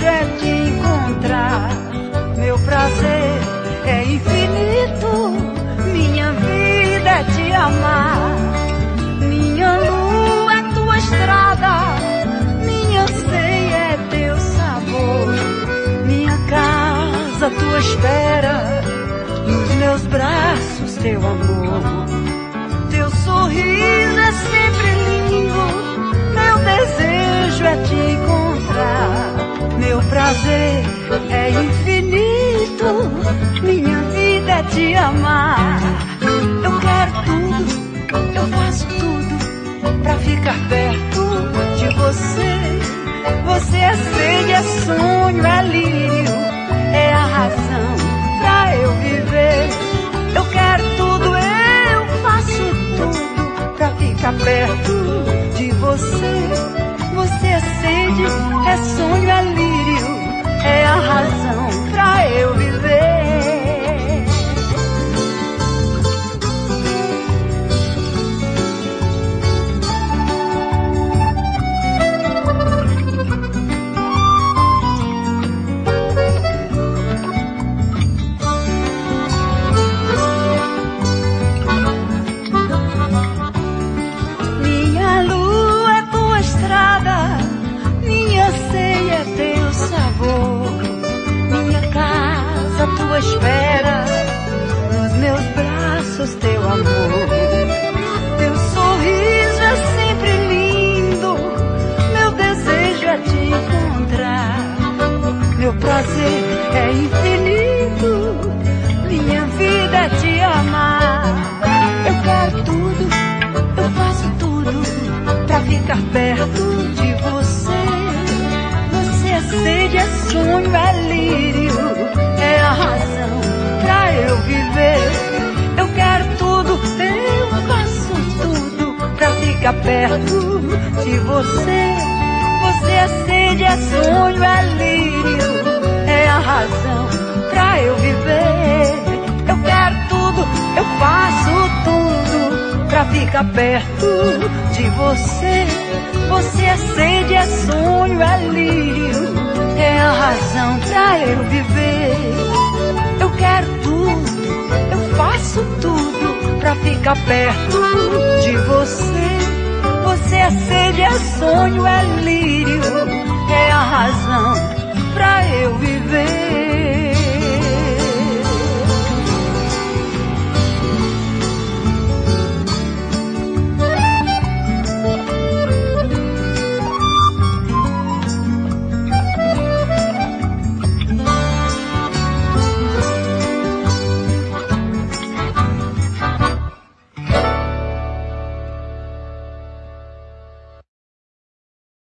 desejo é te encontrar. Meu prazer é infinito, minha vida é te amar. Minha lua é tua estrada, minha ceia é teu sabor. Minha casa, tua espera, nos meus braços teu amor. Teu sorriso é sempre lindo, meu desejo é te encontrar. Meu prazer é infinito, minha vida é te amar. Eu quero tudo, eu faço tudo pra ficar perto de você. Você é sede, é sonho, é lírio, é a razão pra eu viver. Eu quero tudo, eu faço tudo pra ficar perto de você. Você é sede, é sonho, é lírio, é a razão pra eu viver. Tua espera, nos meus braços teu amor. Teu sorriso é sempre lindo, meu desejo é te encontrar. Meu prazer é infinito, minha vida é te amar. Eu quero tudo, eu faço tudo pra ficar perto de você. Você é sede, é sonho, é lírio, é a razão pra eu viver. Eu quero tudo, eu faço tudo pra ficar perto de você. Você é sede, é sonho, é lírio, é a razão pra eu viver. Eu quero tudo, eu faço tudo pra ficar perto de você. Você é sede, é sonho, é lírio, é a razão pra eu viver. Eu quero tudo, eu faço tudo pra ficar perto de você. Você é sede, é sonho, é lírio, é a razão pra eu